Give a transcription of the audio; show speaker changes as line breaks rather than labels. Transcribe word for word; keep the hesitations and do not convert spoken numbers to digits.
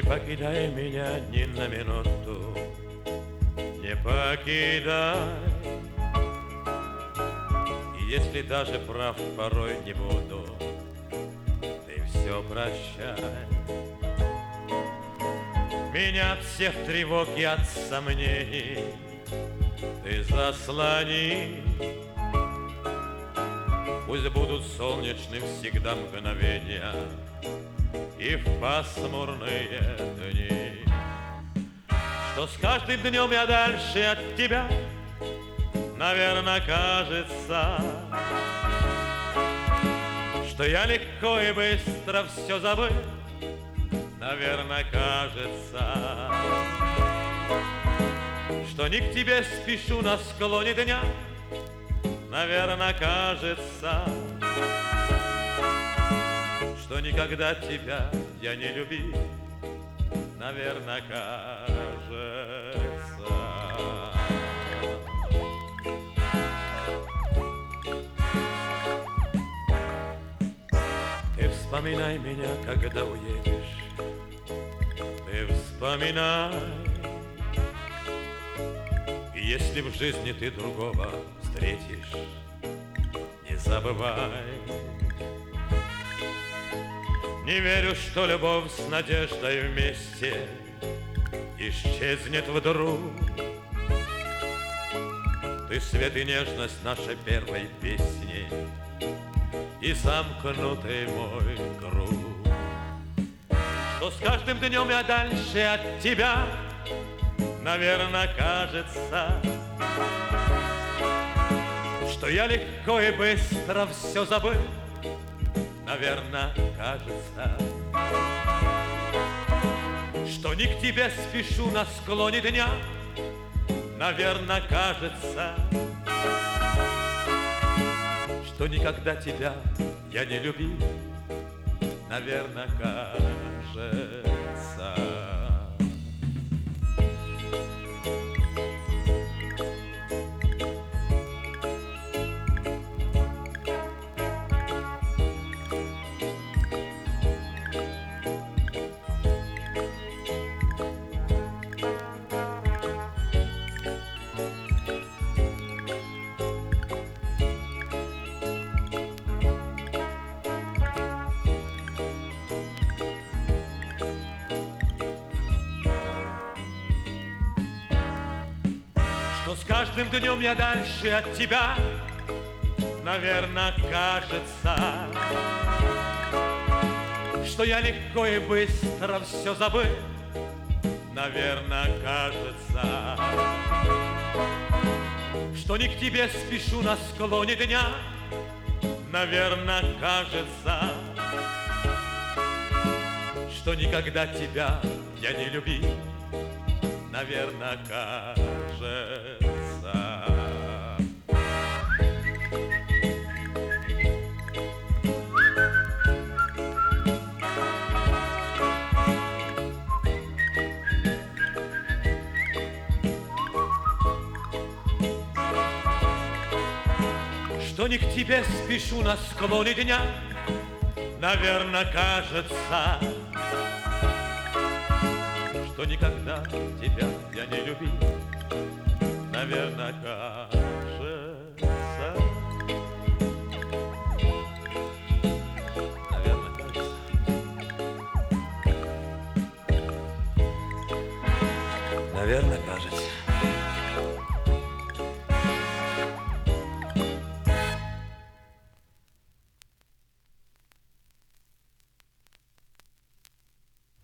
Не покидай меня ни на минуту, не покидай. И если даже прав порой не буду, ты все прощай. Меня от всех тревог и от сомнений ты заслони. Пусть будут солнечны всегда мгновения и в пасмурные дни, что с каждым днем я дальше от тебя, наверное, кажется, что я легко и быстро все забыл, наверное, кажется, что не к тебе спешу на склоне дня, наверное, кажется, что никогда тебя я не любил, наверное, кажется. Ты вспоминай меня, когда уедешь, ты вспоминай. И если в жизни ты другого встретишь, не забывай. Не верю, что любовь с надеждой вместе исчезнет вдруг. Ты свет и нежность нашей первой песни и замкнутый мой круг, что с каждым днем я дальше от тебя, наверное, кажется, что я легко и быстро все забыл, наверное, кажется, что не к тебе спешу на склоне дня, наверное, кажется, что никогда тебя я не любил, наверное, кажется. Что с каждым днем я дальше от тебя, наверное, кажется, что я легко и быстро все забыл, наверное, кажется, что не к тебе спешу на склоне дня, наверное, кажется, что никогда тебя я не любил, наверное, кажется. Что не к тебе спешу на склоне дня, наверное, кажется, что никогда тебя я не любил, наверное, кажется. Наверное, кажется. Наверное, кажется.